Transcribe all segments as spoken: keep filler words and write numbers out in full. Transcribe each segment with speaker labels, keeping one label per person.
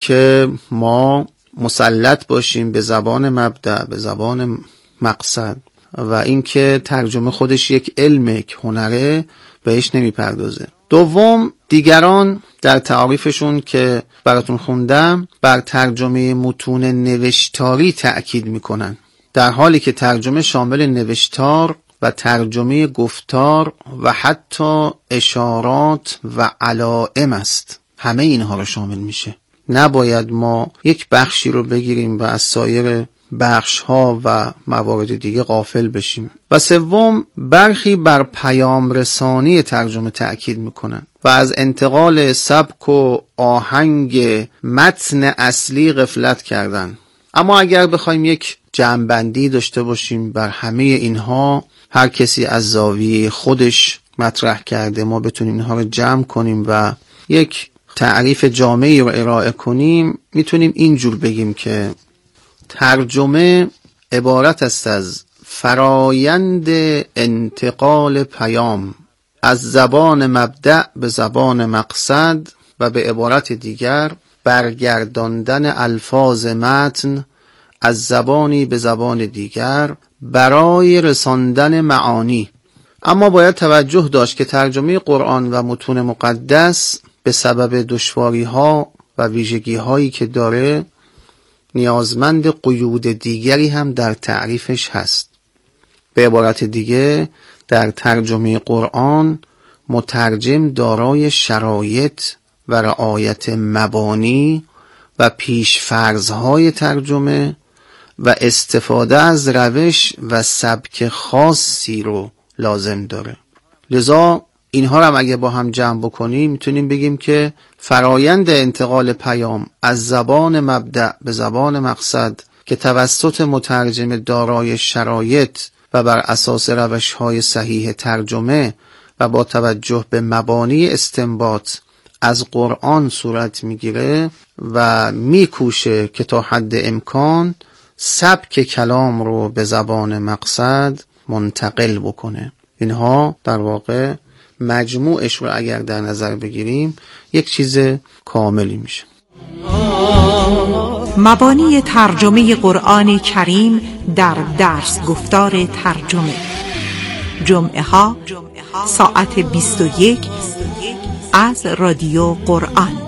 Speaker 1: که ما مسلط باشیم به زبان مبدأ، به زبان مقصد، و اینکه ترجمه خودش یک علمه، یک هنره، بهش نمیپردازه. دوم، دیگران در تعریفشون که براتون خوندم بر ترجمه متون نوشتاری تأکید میکنن، در حالی که ترجمه شامل نوشتار و ترجمه گفتار و حتی اشارات و علائم است. همه اینها رو شامل میشه. نباید ما یک بخشی رو بگیریم و از سایر بخش ها و موارد دیگه غافل بشیم. و سوم، برخی بر پیام رسانی ترجمه تأکید میکنن و از انتقال سبک و آهنگ متن اصلی غفلت کردن. اما اگر بخوایم یک جمع‌بندی داشته باشیم بر همه اینها، هر کسی از زاویه خودش مطرح کرده، ما بتونیم اینها رو جمع کنیم و یک تعریف جامعی رو ارائه کنیم، میتونیم اینجور بگیم که ترجمه عبارت است از فرایند انتقال پیام از زبان مبدأ به زبان مقصد و به عبارت دیگر برگرداندن الفاظ متن از زبانی به زبان دیگر برای رساندن معانی. اما باید توجه داشت که ترجمه قرآن و متون مقدس به سبب دشواری ها و ویژگی هایی که داره نیازمند قیود دیگری هم در تعریفش هست. به عبارت دیگه، در ترجمه قرآن مترجم دارای شرایط و رعایت مبانی و پیش‌فرض‌های ترجمه و استفاده از روش و سبک خاصی رو لازم داره. لذا اینها رو هم اگه با هم جمع بکنیم میتونیم بگیم که فرایند انتقال پیام از زبان مبدأ به زبان مقصد که توسط مترجم دارای شرایط و بر اساس روش‌های صحیح ترجمه و با توجه به مبانی استنباط از قرآن صورت میگیره و میکوشه که تا حد امکان سبک کلام رو به زبان مقصد منتقل بکنه. اینها در واقع مجموعش رو اگر در نظر بگیریم یک چیز کاملی میشه.
Speaker 2: مبانی ترجمه قرآن کریم در درس گفتار ترجمه، جمعه ها ساعت بیست و یک از رادیو قرآن.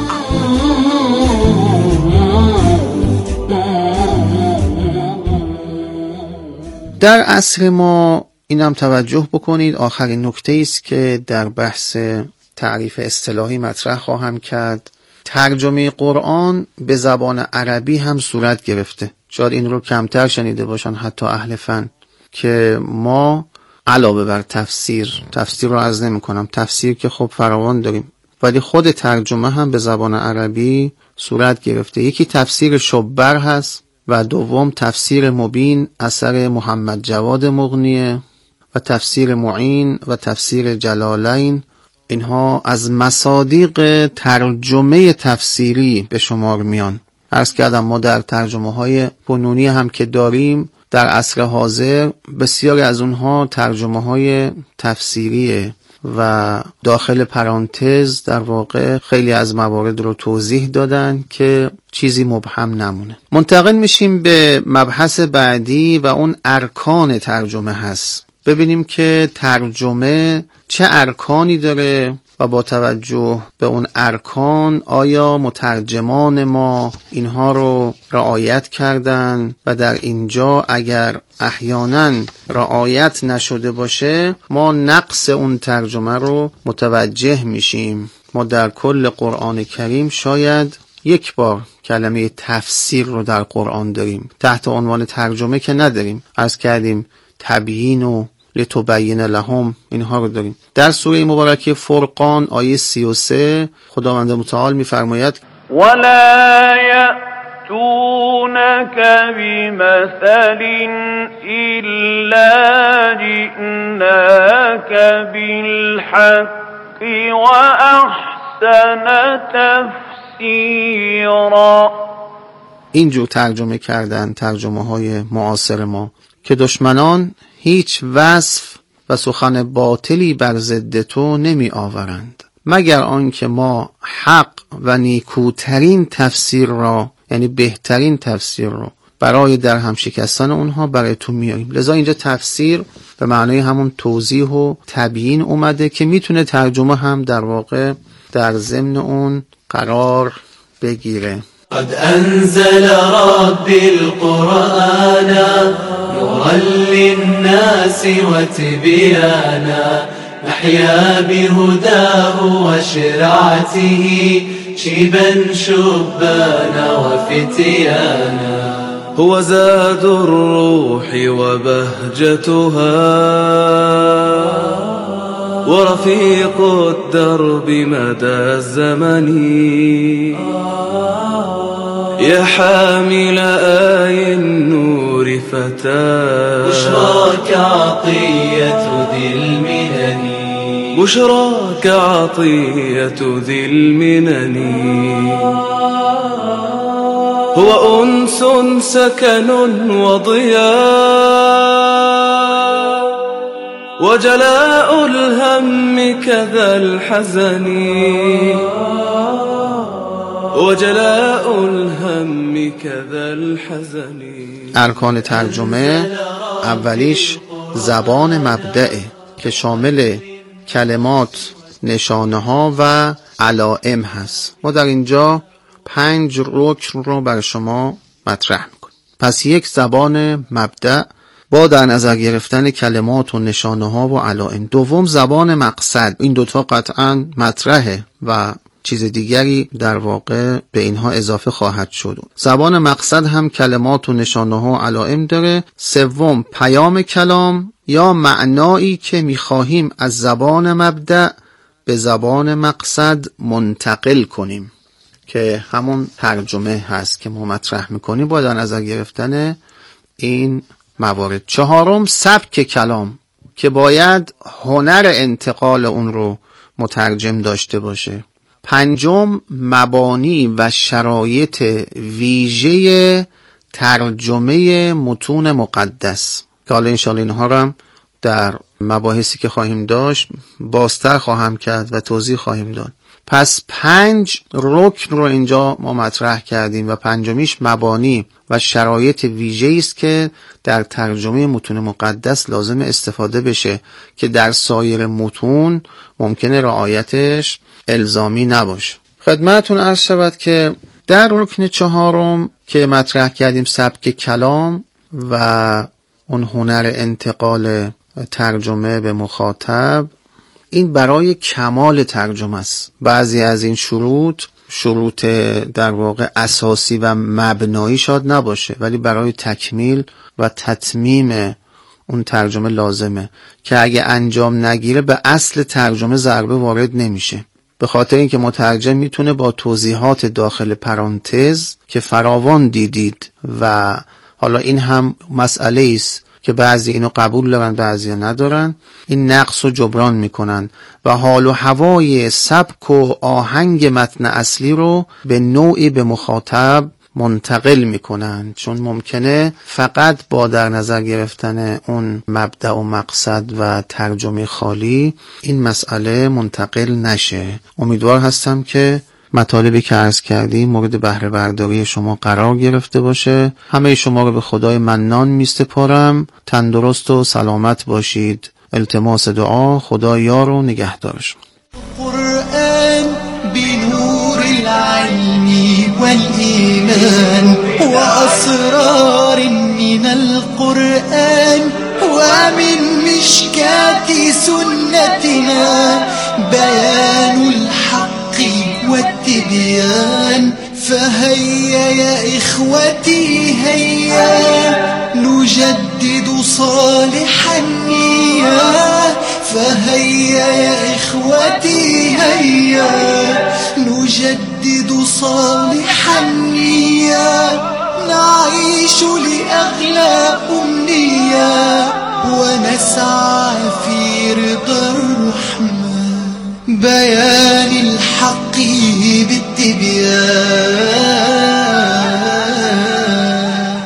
Speaker 1: در عصر ما اینم توجه بکنید، آخرین نکته است که در بحث تعریف اصطلاحی مطرح خواهم کرد. ترجمه قرآن به زبان عربی هم صورت گرفته. شاید این رو کمتر شنیده باشن حتی اهل فن، که ما علاوه بر تفسیر، تفسیر رو عرض نمی کنم، تفسیر که خب فراوان داریم، ولی خود ترجمه هم به زبان عربی صورت گرفته. یکی تفسیر شبر هست و دوم تفسیر مبین اثر محمد جواد مغنیه و تفسیر معین و تفسیر جلالین. اینها از مصادیق ترجمه تفسیری به شمار میان. عرض کردم ما در ترجمه های فنونی هم که داریم در عصر حاضر بسیاری از اونها ترجمه های تفسیریه و داخل پرانتز در واقع خیلی از موارد رو توضیح دادن که چیزی مبهم نمونه. منتقل میشیم به مبحث بعدی و اون ارکان ترجمه هست. ببینیم که ترجمه چه ارکانی داره و با توجه به اون ارکان آیا مترجمان ما اینها رو رعایت کردن و در اینجا اگر احیانا رعایت نشده باشه ما نقص اون ترجمه رو متوجه میشیم. ما در کل قرآن کریم شاید یک بار کلمه تفسیر رو در قرآن داریم، تحت عنوان ترجمه که نداریم. عرض کردیم تبیین و لتبین لهم اینها رو داریم. در سوره مبارکه فرقان آیه سی و سه خداوند متعال می‌فرماید
Speaker 3: ولا یأتونک بمثل الا جئناک بالحق واحسن تفسیرا.
Speaker 1: اینجور ترجمه کردن ترجمه های معاصر ما که دشمنان هیچ وصف و سخن باطلی بر ضد تو نمی آورند مگر آنکه ما حق و نیکوترین تفسیر را، یعنی بهترین تفسیر را برای در هم شکستن اونها برای تو میاریم. لذا اینجا تفسیر به معنای همون توضیح و تبیین اومده که میتونه ترجمه هم در واقع در ضمن اون قرار بگیره.
Speaker 4: قد انزل ربی القرآن نورا للناس وتبیانا نحيا بهداه وشرعته شيبا شبانا وفتيانا هو زاد الروح وبهجتها ورفيق الدرب مدى الزمن يا حامل آي النور فتاة بشراك عطية ذي المنن بشراك عطية ذي المنن هو أنس سكن وضياء وجلاء الهم كذا الحزن وجلاء الهم كذا الحزن.
Speaker 1: ارکان ترجمه اولیش زبان مبدأه که شامل کلمات، نشانه ها و علائم هست. ما در اینجا پنج رکن رو برای شما مطرح میکنیم. پس یک زبان مبدأ با در نظر گرفتن کلمات و نشانه ها و علائم. دوم زبان مقصد، این دوتا قطعا مطرحه و چیز دیگری در واقع به اینها اضافه خواهد شد. زبان مقصد هم کلمات و نشانه ها و علائم داره. سوم پیام کلام یا معنایی که میخواهیم از زبان مبدأ به زبان مقصد منتقل کنیم که همون ترجمه هست که ما مطرح میکنیم با در نظر گرفتن این موارد. چهارم سبک کلام که باید هنر انتقال اون رو مترجم داشته باشه. پنجم مبانی و شرایط ویژه ترجمه متون مقدس که حالا انشاءالله اینها رو هم در مباحثی که خواهیم داشت بازتر خواهم کرد و توضیح خواهیم داد. پس پنج رکن رو اینجا ما مطرح کردیم و پنجمیش مبانی و شرایط ویژه‌ای است که در ترجمه متون مقدس لازم استفاده بشه که در سایر متون ممکنه رعایتش الزامی نباشه. خدمتتون عرض شود که در رکن چهارم که مطرح کردیم سبک کلام و اون هنر انتقال ترجمه به مخاطب، این برای کمال ترجمه است. بعضی از این شروط شروط در واقع اساسی و مبنایی شاید نباشه ولی برای تکمیل و تتمیم اون ترجمه لازمه که اگه انجام نگیره به اصل ترجمه ضربه وارد نمیشه. به خاطر اینکه مترجم میتونه با توضیحات داخل پرانتز که فراوان دیدید و حالا این هم مسئله است که بعضی اینو قبول دارن بعضی ندارن، این نقص رو جبران میکنن و حال و هوای سبک و آهنگ متن اصلی رو به نوعی به مخاطب منتقل میکنن، چون ممکنه فقط با در نظر گرفتن اون مبدأ و مقصد و ترجمه خالی این مسئله منتقل نشه. امیدوار هستم که مطالبی که عرض کردیم مورد بهره برداری شما قرار گرفته باشه. همه شما رو به خدای منان میسپارم. تندرست و سلامت باشید. التماس دعا، خدا یار و نگهدارشون.
Speaker 4: قرآن بنور العلم والإيمان وأسرار من القرآن ومن مشكاة سنتنا بيان الحق والتبيان. فهيا يا إخوتي هيا نجدد صالح النية. فهيا يا إخوتي هيا نجدد صالح النية. نعيش لأغلى أمنية ونسعى في رضا الرحمن. بيان الحق بالتبيان.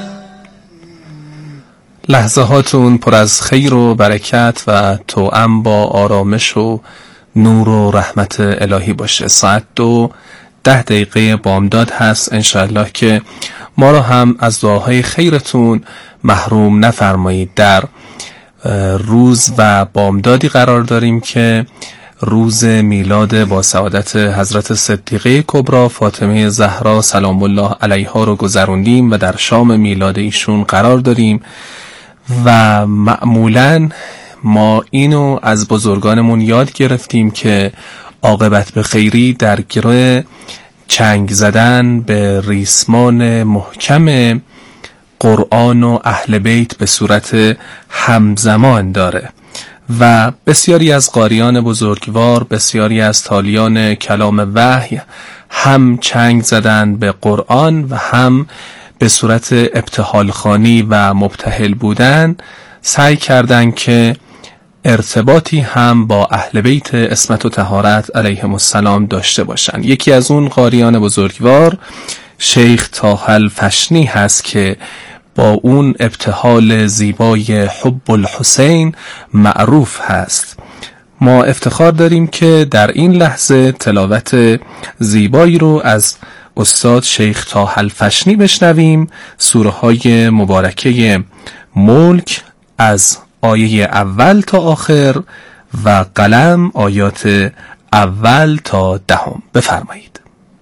Speaker 5: لحظه هاتون پر از خیر و برکت و توأم با آرامش و نور و رحمت الهی باشه. ساعت دو ده دقیقه بامداد هست. انشاءالله که ما را هم از دعاهای خیرتون محروم نفرمایید. در روز و بامدادی قرار داریم که روز میلاد با سعادت حضرت صدیقه کبری فاطمه زهرا سلام الله علیها رو گذروندیم و در شام میلاد ایشون قرار داریم و معمولاً ما اینو از بزرگانمون یاد گرفتیم که عاقبت به خیری در گروه چنگ زدن به ریسمان محکم قرآن و اهل بیت به صورت همزمان داره و بسیاری از قاریان بزرگوار، بسیاری از تالیان کلام وحی هم چنگ زدن به قرآن و هم به صورت ابتهال خوانی و مبتهل بودن سعی کردن که ارتباطی هم با اهل بیت عصمت و طهارت علیهم السلام داشته باشن. یکی از اون قاریان بزرگوار شیخ طه الفشنی هست که با اون ابتهال زیبای حب الحسین معروف هست. ما افتخار داریم که در این لحظه تلاوت زیبایی رو از استاد شیخ طه الفشنی بشنویم. سوره های مبارکه ملک از آیه اول تا آخر و قلم آیات اول تا دهم. بفرمایید.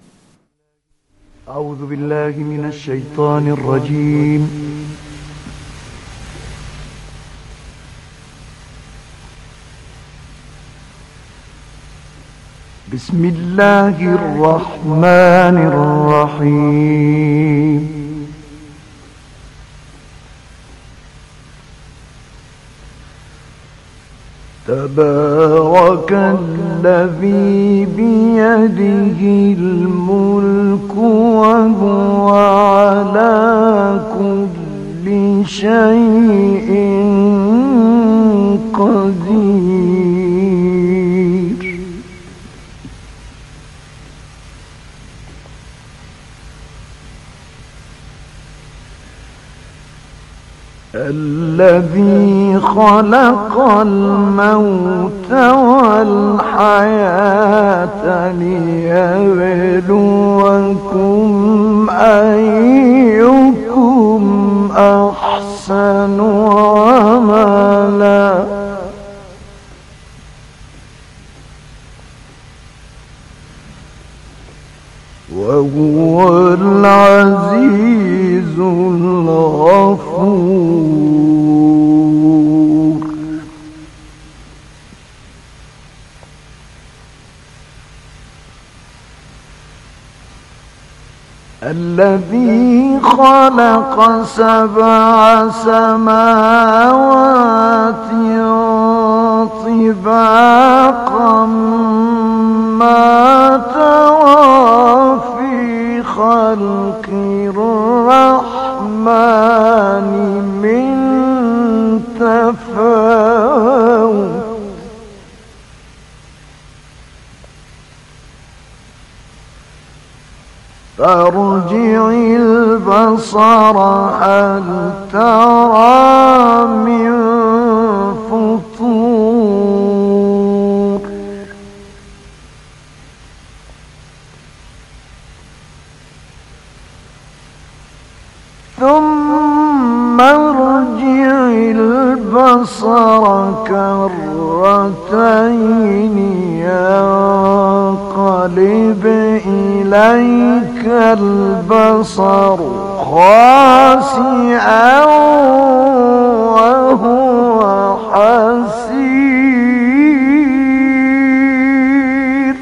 Speaker 6: اعوذ بالله من الشیطان الرجیم. بسم الله الرحمن الرحیم. تبارك الذي بيده الملك وهو على كل شيء قدير. الذي خلق الموت والحياة ليبلوكم أيكم أحسن عملا وهو العزيز الغفور. الذي خلق سبع سماوات طباقا ما ترى في خلق الرحمن من تفاوت فارجع البصر هل ترى من فطور ثم ارجع البصر كرتين ينقلب إليك البصر خاسئا وهو حسير.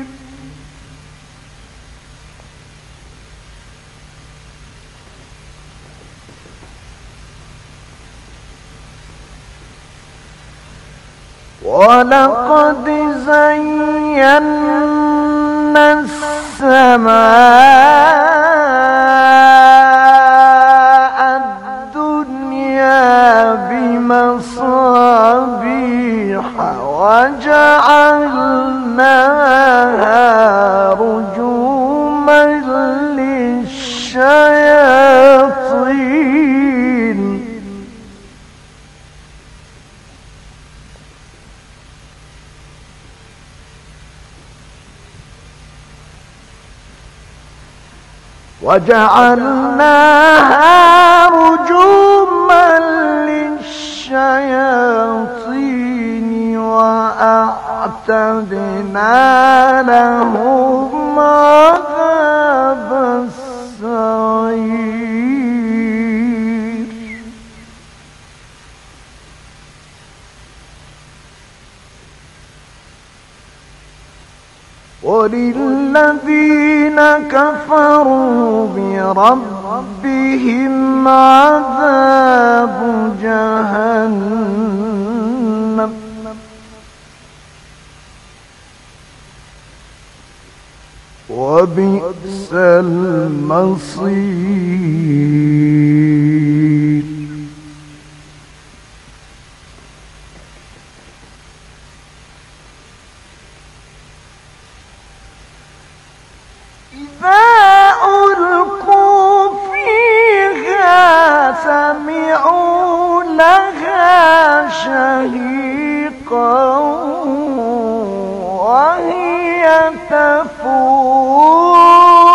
Speaker 6: ولقد زينا السماء الدنيا بمصابيح وجعلناها رجوما للشياطين وجعلناها رجوما للشياطين وأعتدنا لهم عذاب السعير. وللذين كفروا بربهم عذاب جهنم وبئس المصير. إذا ألقوا فيها سمعوا لها شهيقا وهي تفور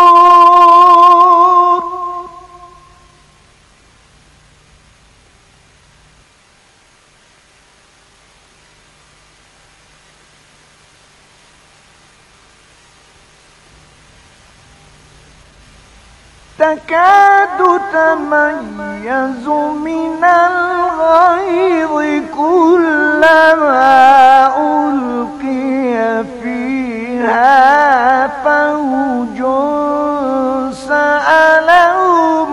Speaker 6: تكاد تميز من الغيظ كلما ألقي فيها فوج سألهم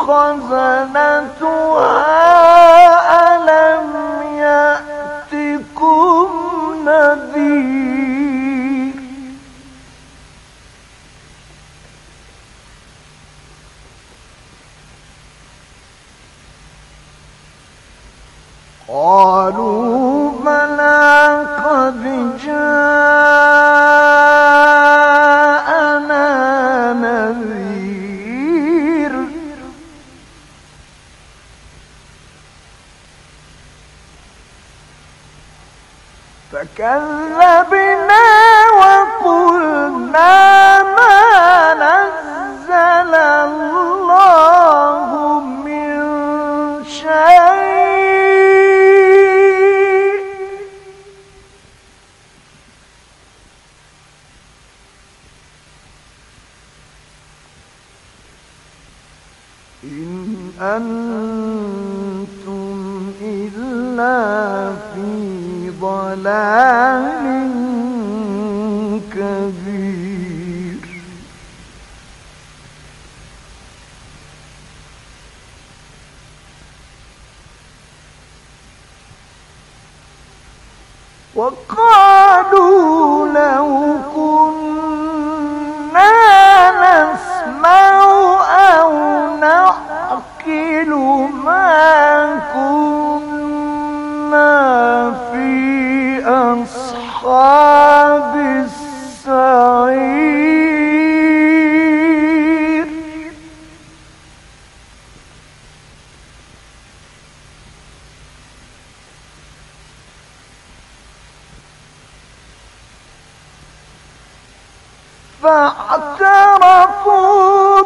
Speaker 6: خزنتها ألم يأتكم نذير. قالوا بلى قد جاءنا نذير فكذبنا وقلنا ما نزل الله من شيء إن أنتم إلا في ضلال كبير. وقالوا لو كنا نسمع أو نعقل ما كنا في أصحاب السعير. فاعترفوا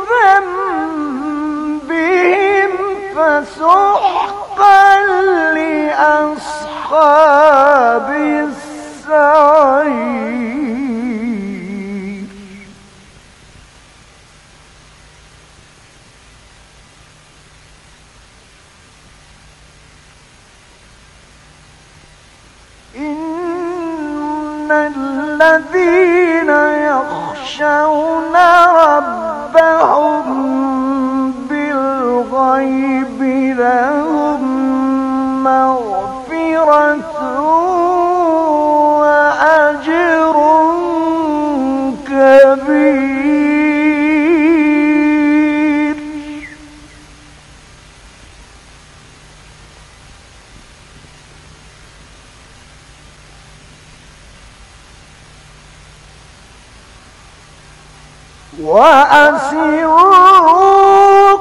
Speaker 6: بذنبهم فسحقا لأصحاب السعير. إن الذين يخشون ربهم بالغيب لهم مغفرة وأجر كبير. وأسروا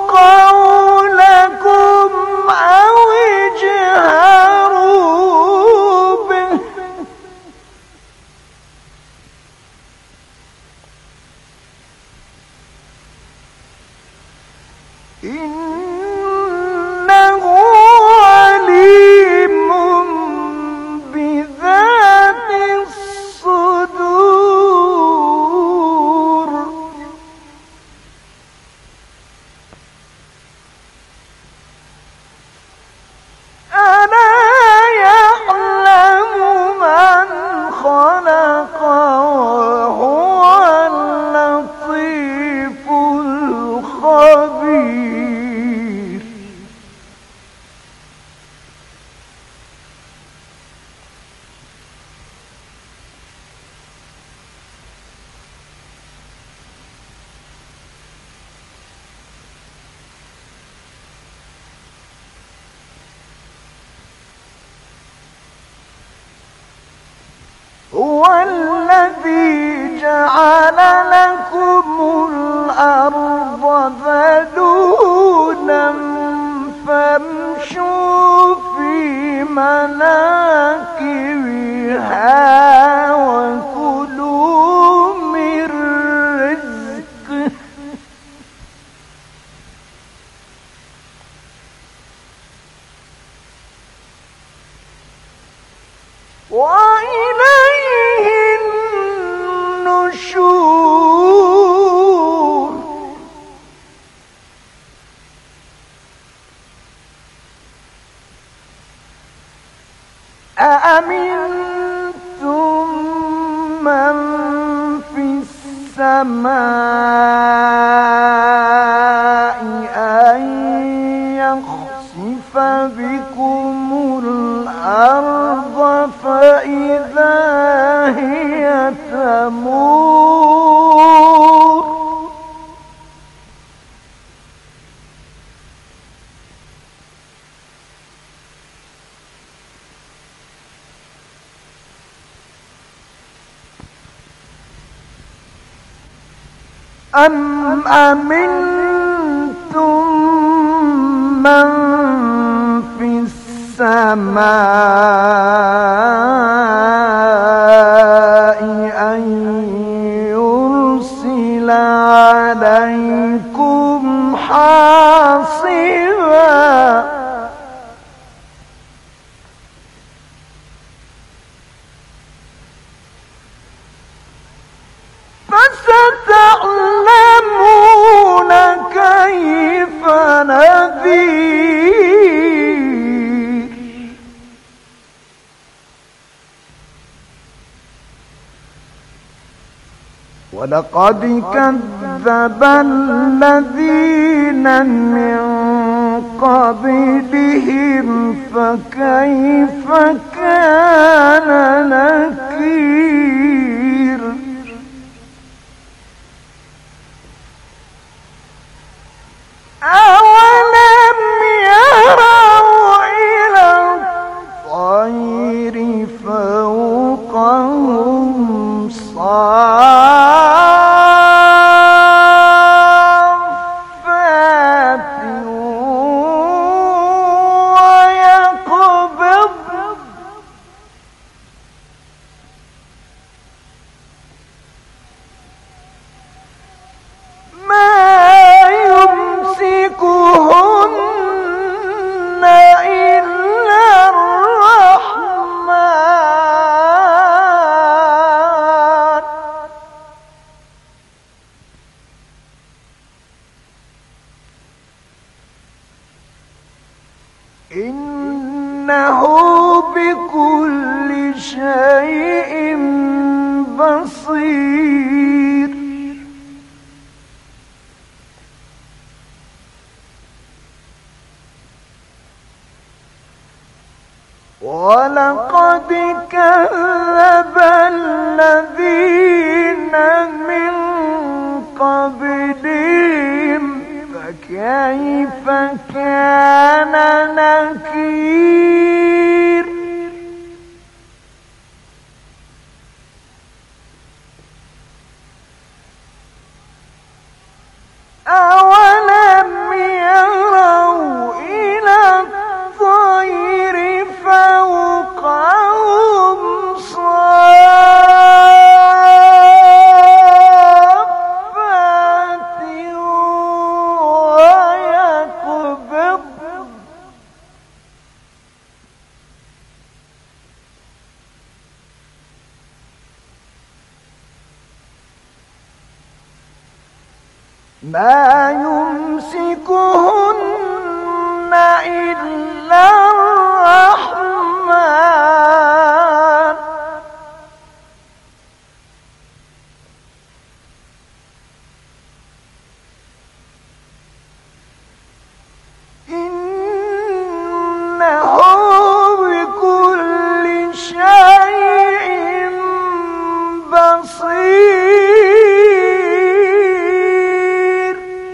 Speaker 6: قولكم أو اجهروا به إنه عليم بذات الصدور ألا يعلم من خلق وهو اللطيف الخبير هو الذي جعل لكم الأرض ذلولا فامشوا في مناكبها وكلوا من رزقه وإليه النشور أأمنتم من في السماء أن يخسف بكم الأرض فإذا هي تمور أم أمنتم من في السماء أن يرسل عليكم حاصبا فستعلمون كيف نذير ولقد كذب الذين من قبلهم فكيف كان نكير أولم يروا إلى الطير فوقهم صافات ويقبض ما يمسكهن إلا الرحمن إنه بكل شيء بصير ولقد كذب الذين من قبلهم فكيف كان نكير أولم يروا إلى الطير فوقهم صافات ويقبضن ما يمسكهن إلا الرحمن إنه بكل شيء بصير.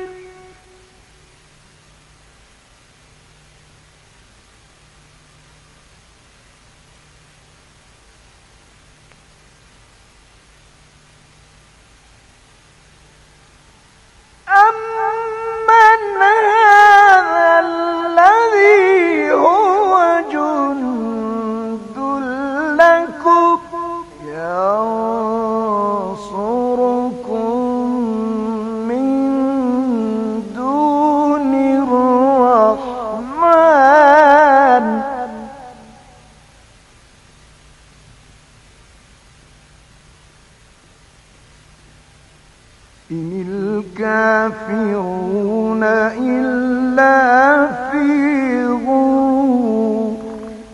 Speaker 6: أمن هذا الذي هو جند لكم ينصركم من دون الرحمن إن الكافرون إلا في غرور.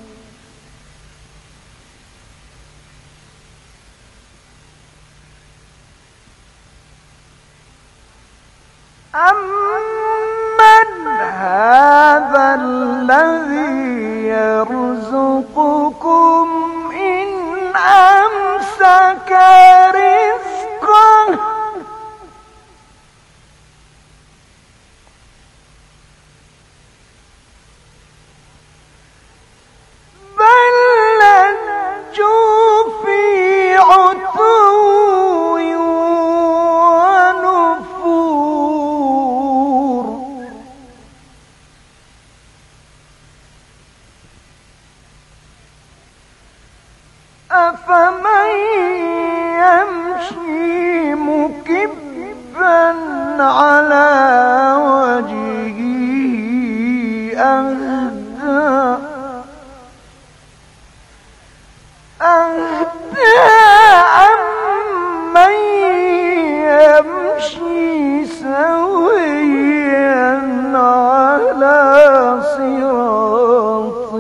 Speaker 6: أمن هذا الذي يرزقكم إن أمسك رزقه بل لجوا في عتو ونفور. أفمن يمشي مكبا على وجهه أهدى أهدى أمن يمشي سويا على صراط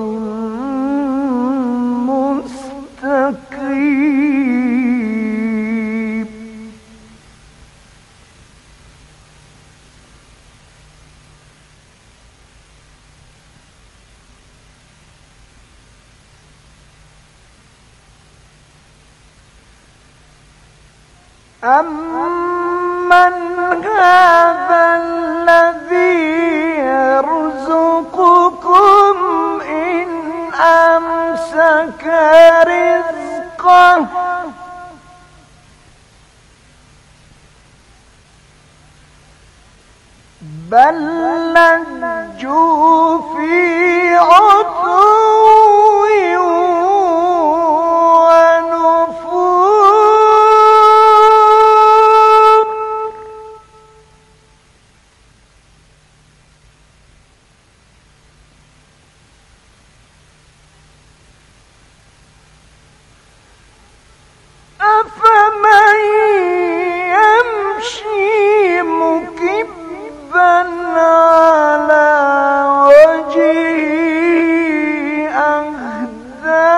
Speaker 6: مستقيم. أمن هذا الذي يرزقكم إن أمسك رزقه بل لجوا في عتو أفمن يمشي مكبا على وجهه أهدى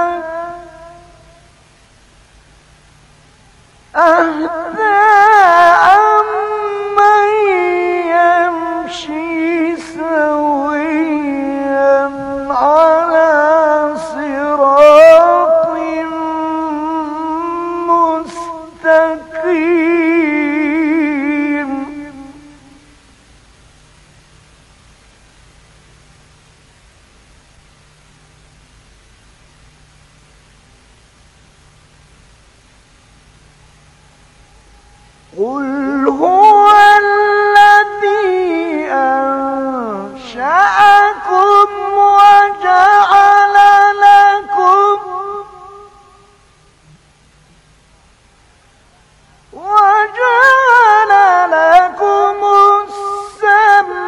Speaker 6: أهدى أمن يمشي سويا على صراط مستقيم. قل هو